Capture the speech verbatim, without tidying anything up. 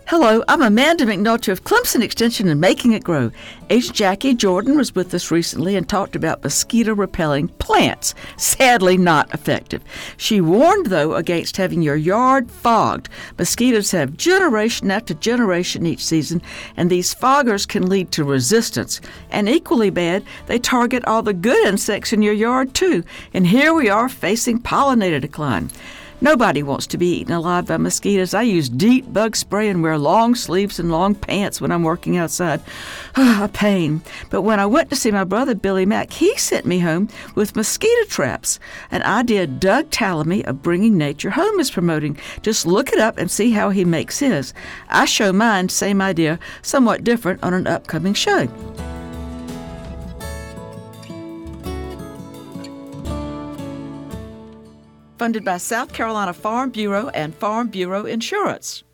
Hello, I'm Amanda McNulty of Clemson Extension and Making It Grow. Agent Jackie Jordan was with us recently and talked about mosquito-repelling plants. Sadly not effective. She warned, though, against having your yard fogged. Mosquitoes have generation after generation each season, and these foggers can lead to resistance. And equally bad, they target all the good insects in your yard, too. And here we are facing pollinator decline. Nobody wants to be eaten alive by mosquitoes. I use DEET bug spray and wear long sleeves and long pants when I'm working outside. A pain. But when I went to see my brother, Billy Mack, he sent me home with mosquito traps, an idea Doug Tallamy of Bringing Nature Home is promoting. Just look it up and see how he makes his. I show mine, same idea, somewhat different, on an upcoming show. Funded by South Carolina Farm Bureau and Farm Bureau Insurance.